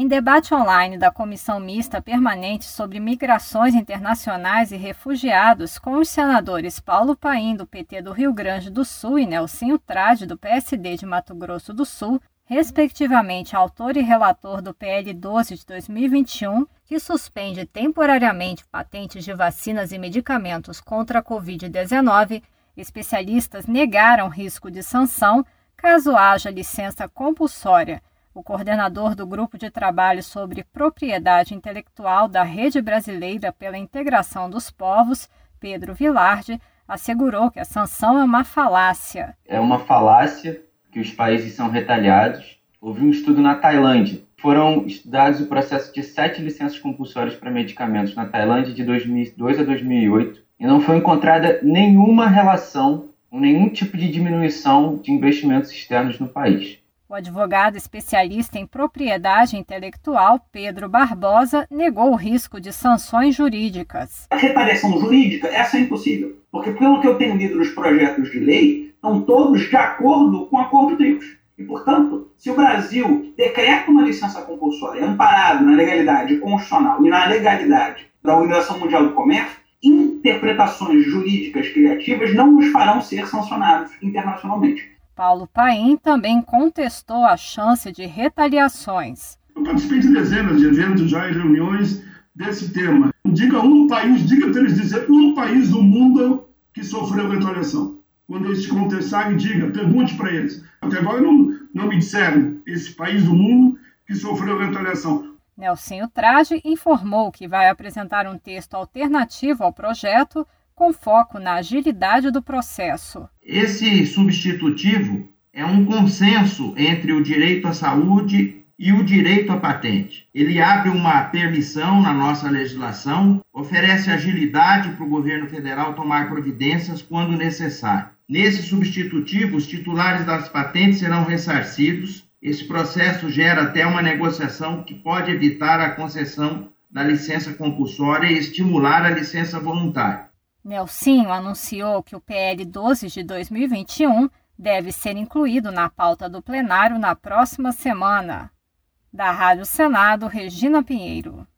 Em debate online da Comissão Mista Permanente sobre Migrações Internacionais e Refugiados, com os senadores Paulo Paim, do PT do Rio Grande do Sul, e Nelsinho Trade, do PSD de Mato Grosso do Sul, respectivamente autor e relator do PL 12 de 2021, que suspende temporariamente patentes de vacinas e medicamentos contra a Covid-19, especialistas negaram risco de sanção caso haja licença compulsória. O coordenador do Grupo de Trabalho sobre Propriedade Intelectual da Rede Brasileira pela Integração dos Povos, Pedro Vilardi, assegurou que a sanção é uma falácia. É uma falácia que os países são retalhados. Houve um estudo na Tailândia. Foram estudados o processo de 7 licenças compulsórias para medicamentos na Tailândia de 2002 a 2008 e não foi encontrada nenhuma relação, nenhum tipo de diminuição de investimentos externos no país. O advogado especialista em propriedade intelectual, Pedro Barbosa, negou o risco de sanções jurídicas. A retaliação jurídica, essa é impossível, porque pelo que eu tenho lido nos projetos de lei, estão todos de acordo com o Acordo TRIPS. E, portanto, se o Brasil decreta uma licença compulsória amparado na legalidade constitucional e na legalidade da Organização Mundial do Comércio, interpretações jurídicas criativas não nos farão ser sancionados internacionalmente. Paulo Paim também contestou a chance de retaliações. Eu participei de dezenas de eventos já em reuniões desse tema. Diga para eles dizer um país do mundo que sofreu retaliação. Quando eles te contestarem, pergunte para eles. Até agora não me disseram esse país do mundo que sofreu retaliação. Nelsinho Trade informou que vai apresentar um texto alternativo ao projeto com foco na agilidade do processo. Esse substitutivo é um consenso entre o direito à saúde e o direito à patente. Ele abre uma permissão na nossa legislação, oferece agilidade para o governo federal tomar providências quando necessário. Nesse substitutivo, os titulares das patentes serão ressarcidos. Esse processo gera até uma negociação que pode evitar a concessão da licença compulsória e estimular a licença voluntária. Nelsinho anunciou que o PL 12 de 2021 deve ser incluído na pauta do plenário na próxima semana. Da Rádio Senado, Regina Pinheiro.